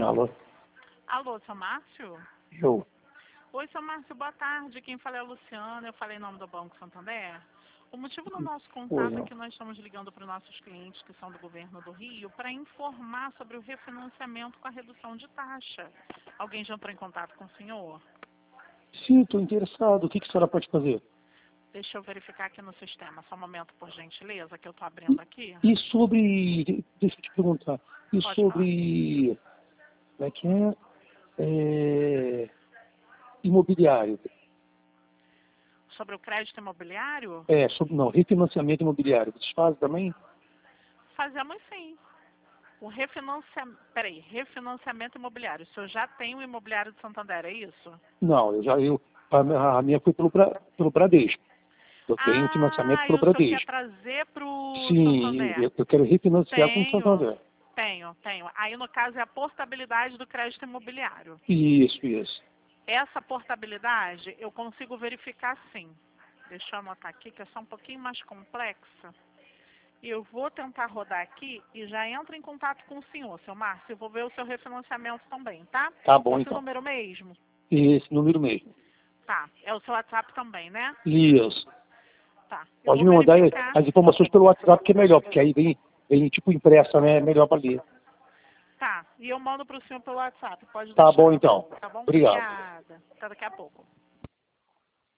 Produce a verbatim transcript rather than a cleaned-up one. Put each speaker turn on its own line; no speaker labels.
Alô?
Alô, seu Márcio?
Eu?
Oi, seu Márcio, boa tarde. Quem fala é a Luciana, eu falei em nome do Banco Santander. O motivo do nosso contato é
Oi,
que nós estamos ligando para os nossos clientes que são do governo do Rio para informar sobre o refinanciamento com a redução de taxa. Alguém já entrou em contato com o senhor?
sim, estou interessado. O que, que a senhora pode fazer?
Deixa eu verificar aqui no sistema. Só um momento, por gentileza, que eu estou abrindo aqui.
E sobre... Deixa eu te perguntar. E
Pode falar.
sobre... Como é que é? É, imobiliário.
Sobre o crédito imobiliário?
É, sobre, não, refinanciamento imobiliário. Vocês fazem também?
Fazemos sim. O refinanciamento, peraí, refinanciamento imobiliário. O senhor já tem o imobiliário de Santander, é isso?
Não, eu já... Eu, a, a minha foi pelo, Bra- pelo Bradesco. Eu tenho financiamento
Ah, e
pelo
o senhor quer
Bradesco.
trazer para o
Sim,
Santander?
eu, eu quero refinanciar com o
Tenho,
Santander.
tenho, tenho. Aí, no caso, é a portabilidade do crédito imobiliário.
Isso, isso.
Essa portabilidade eu consigo verificar sim. Deixa eu anotar aqui, que é só um pouquinho mais complexa. Eu vou tentar rodar aqui e já entro em contato com o senhor, seu Márcio. Eu vou ver o seu refinanciamento também, tá?
Tá bom,
Esse
então.
número mesmo?
Esse número mesmo.
Tá. É o seu WhatsApp também, né?
Isso.
Tá. Eu
Pode
vou
me mandar
verificar.
as informações pelo WhatsApp, que é melhor, porque aí vem, vem tipo impressa, né? É melhor para ler.
Tá. E eu mando para o senhor pelo WhatsApp. Pode
Tá
deixar.
bom, então.
Tá bom?
Obrigado.
Obrigada. Até daqui a pouco.